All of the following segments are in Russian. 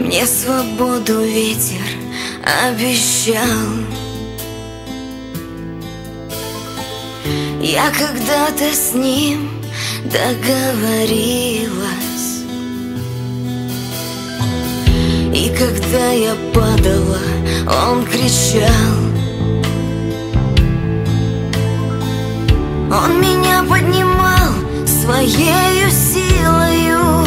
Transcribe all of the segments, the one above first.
Мне свободу ветер обещал. Я когда-то с ним договорилась, и когда я падала, он кричал. Он меня поднимал своею силою.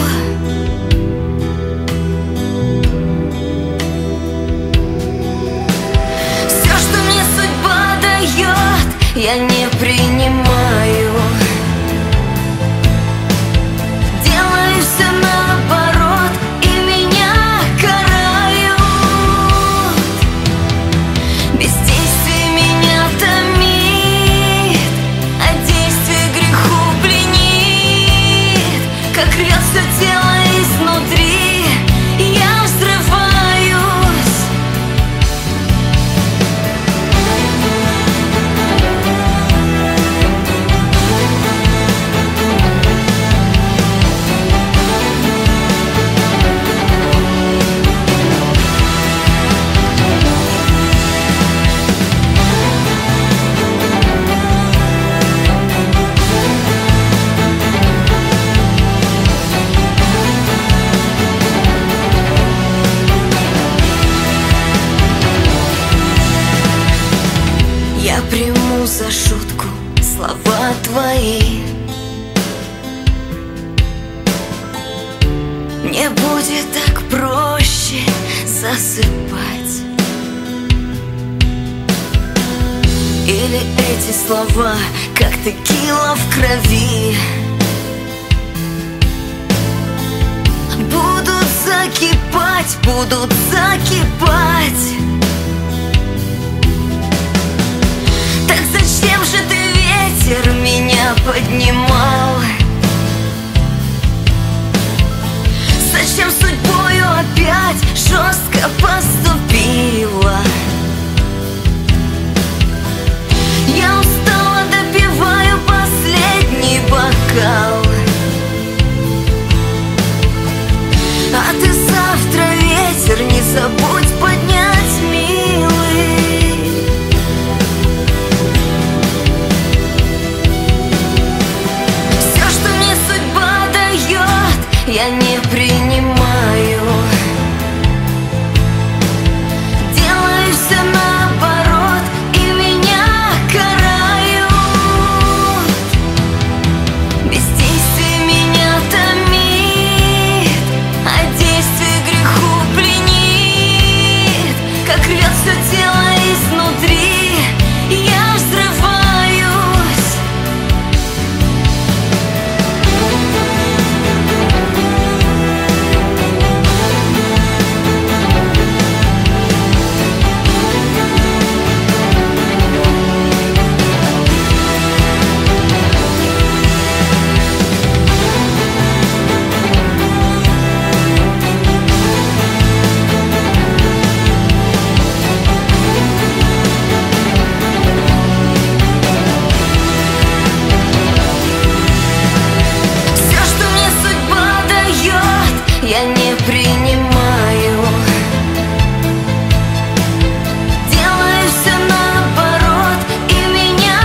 Все, что мне судьба дает, я не принимаю. Делаю все наоборот, и меня карают. Бездействие меня томит, а действие греху пленит. Как рвет все тело изнутри, я взрываюсь. Я приму за шутку слова твои. Мне будет так проще засыпать. Или эти слова, как текила в крови, будут закипать, будут закипать. Так зачем же ты, ветер, меня поднимал? Зачем судьбою опять жестко поступила? Я устала, допиваю последний бокал. А ты завтра, ветер, не забудь поднять, милый. Я не принимаю. Делаю все наоборот, и меня карают. Бездействие меня томит, а действие греху пленит. Как рвет все тело изнутри, я взрываюсь. Я не принимаю. Делаю все наоборот, и меня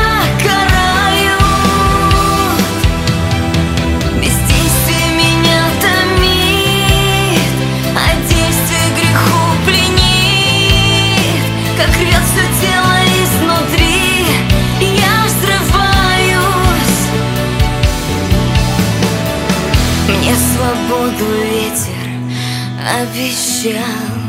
карают. Бездействие меня томит, а действие греху пленит. Как рвет все тело изнутри, я взрываюсь. Мне свободу ветер обещал.